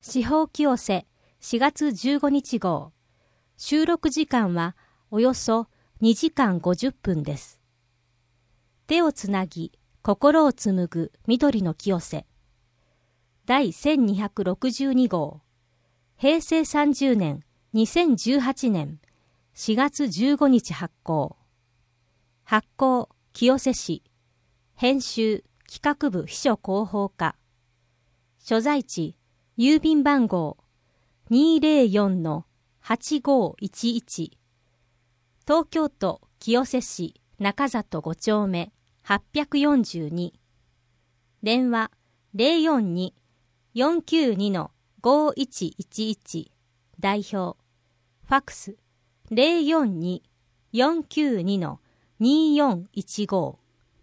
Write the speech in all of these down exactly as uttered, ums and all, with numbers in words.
司法清瀬しがつじゅうごにち号。収録時間はおよそにじかんごじゅっぷんです。手をつなぎ、心を紡ぐ緑の清瀬。第せんにひゃくろくじゅうに号。平成さんじゅうねん、にせんじゅうはちねんしがつじゅうごにち発行。発行、清瀬市。編集、企画部秘書広報課。所在地、郵便番号 にーぜろよんのはちごーいちいち。東京都清瀬市中里ごちょうめはっぴゃくよんじゅうに。電話 ゼロよんにーよんきゅうにのごいちいちいち。代表。ファックス ゼロよんにーよんきゅうにのにーよんいちご。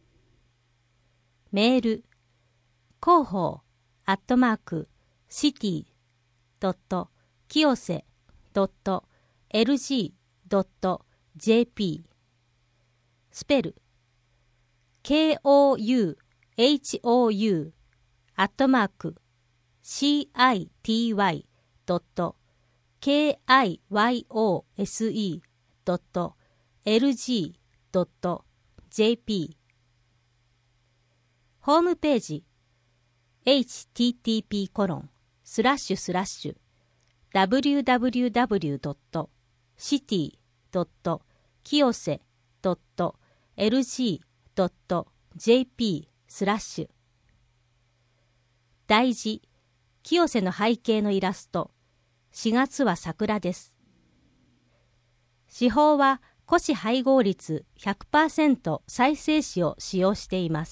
メール。広報アットマークシティドット清瀬ドットエルジードットジェーピー。スペル ケーオーユーエイチオーユー アットマーク シーアイティーワイ ドット ケーアイワイオーエスイー ドット エルジー ドット ジェーピー。ホームページ エイチティーティーピーコロンスラッシュスラッシュダブリューダブリューダブリュードットシティドット清瀬ドットエルジードットジェーピースラッシュ。題字、清瀬の背景のイラスト。しがつは桜です。手法は古紙配合率 ひゃくパーセント 再生紙を使用しています。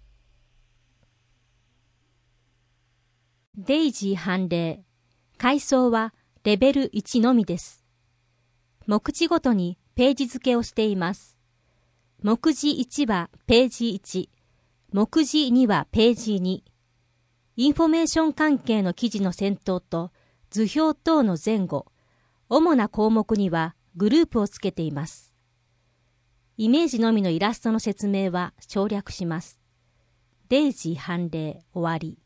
デイジー判例。階層はレベルいちのみです。目次ごとにページ付けをしています。目次いちはページいち、目次にはページに。インフォメーション関係の記事の先頭と図表等の前後、主な項目にはグループをつけています。イメージのみのイラストの説明は省略します。デイジー判例終わり。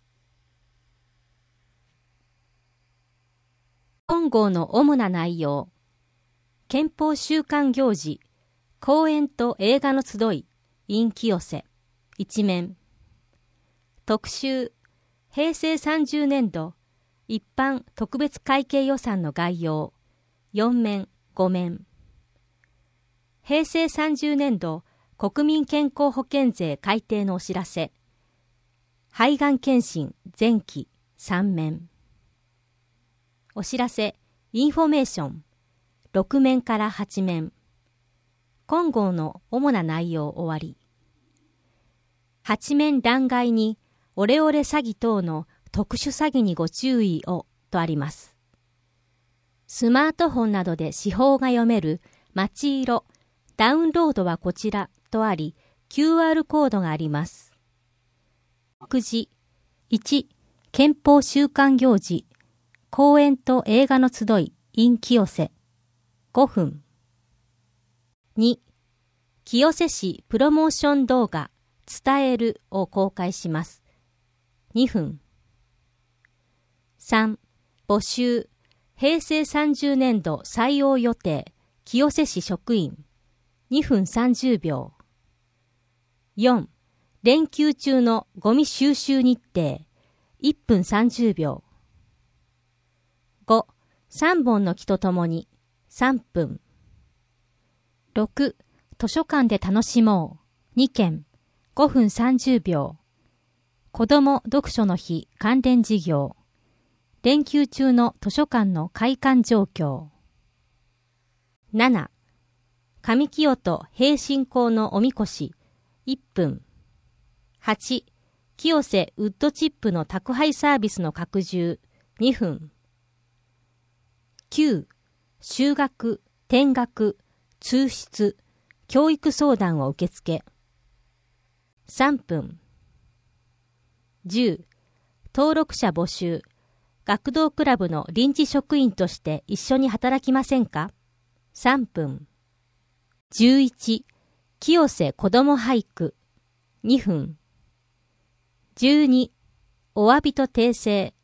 本号の主な内容。憲法週間行事、公演と映画の集い、in清瀬、一面。特集、平成さんじゅうねんど、一般特別会計予算の概要、よんめん、ごめん。平成さんじゅうねんど、国民健康保険税改定のお知らせ、肺がん検診前期さんめん。お知らせ、インフォメーション、ろくめんからはちめん。今号の主な内容終わり。はちめん欄外に、オレオレ詐欺等の特殊詐欺にご注意をとあります。スマートフォンなどで司法が読める街色、ダウンロードはこちらとあり、キューアール コードがあります。目次いち、憲法週間行事、公演と映画の集い in 清瀬ごふん。に、清瀬市プロモーション動画伝えるを公開します。にふん。さん、募集平成さんじゅうねんど採用予定清瀬市職員にふんさんじゅうびょう。よん、連休中のゴミ収集日程いっぷんさんじゅうびょう。ご、さんぼんの木とともにさんぷん。ろく、図書館で楽しもうにけんごふんさんじゅうびょう。子ども読書の日関連事業。連休中の図書館の開館状況。なな、上清と平信仰のおみこしいっぷん。はち、清瀬ウッドチップの宅配サービスの拡充にふん。きゅう、修学、転学、通出、教育相談を受付さんぷん。じゅう、登録者募集、学童クラブの臨時職員として一緒に働きませんかさんぷん。じゅういち、清瀬子ども俳句にふん。じゅうに、お詫びと訂正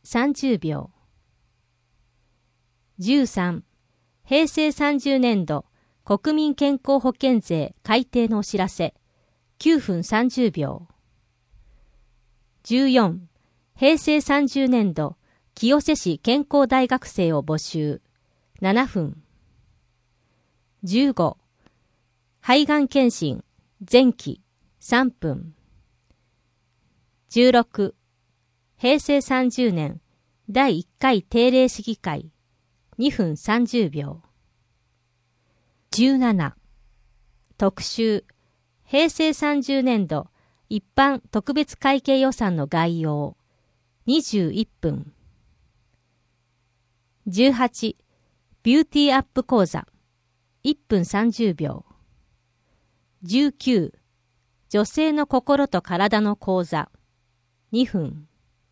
さんじゅうびょう。じゅうさん、へいせいさんじゅうねんど国民健康保険税改定のお知らせ、きゅうふんさんじゅうびょう。じゅうよん、へいせいさんじゅうねんど清瀬市健康大学生を募集、ななふん。じゅうご、肺がん検診前期さんぷん。じゅうろく、へいせいさんじゅうねんだいいっかい定例市議会にふんさんじゅうびょう。じゅうなな、特集へいせいさんじゅうねんど一般特別会計予算の概要にじゅういっぷん。じゅうはち、ビューティーアップ講座いっぷんさんじゅうびょう。じゅうきゅう、女性の心と体の講座にふん。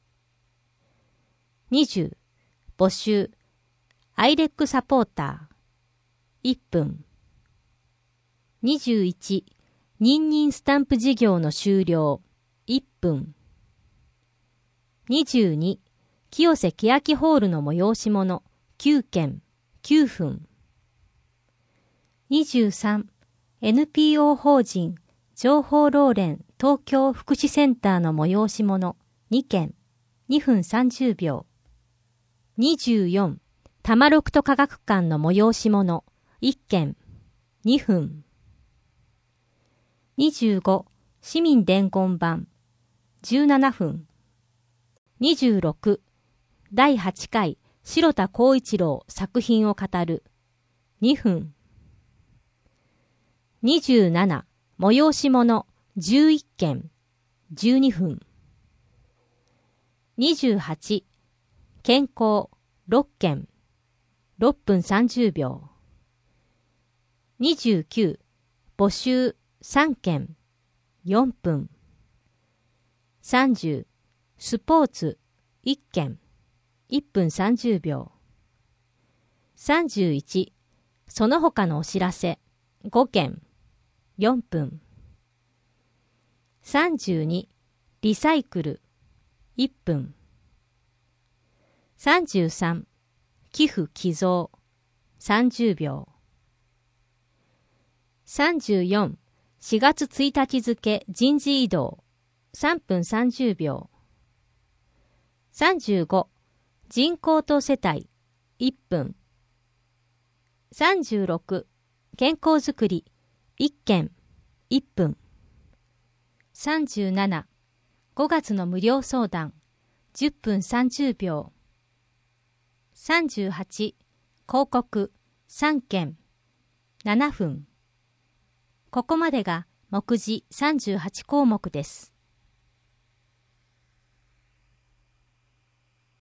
にじゅう、募集アイレックサポーターいっぷん。にじゅういち、認認スタンプ事業の終了いっぷん。にじゅうに、清瀬欅ホールの催し物きゅうけんきゅうふん。にじゅうさん、エヌピーオー 法人情報老連東京福祉センターの催し物にけんにふんさんじゅうびょう。にじゅうよん、多摩六都科学館の催し物いっけんにふん。にじゅうご、市民伝言版じゅうななふん。にじゅうろく、だいはちかい城田浩一郎作品を語るにふん。にじゅうなな、催し物じゅういっけんじゅうにふん。にじゅうはち、健康ろっけんろっぷんさんじゅうびょう。にじゅうきゅう、募集さんけんよんぷん。さんじゅう、スポーツいっけんいっぷんさんじゅうびょう。さんじゅういち、その他のお知らせごけんよんぷん。さんじゅうに、リサイクルいっぷん。さんじゅうさん、寄付寄贈さんじゅうびょう。さんじゅうよん、しがつついたち付人事異動さんぷんさんじゅうびょう。さんじゅうご、人口と世帯いっぷん。さんじゅうろく、健康づくりいっけんいっぷん。さんじゅうなな、ごがつの無料相談じゅっぷんさんじゅうびょう。さんじゅうはち、広告さんけんななふん。ここまでが目次さんじゅうはちこうもくです。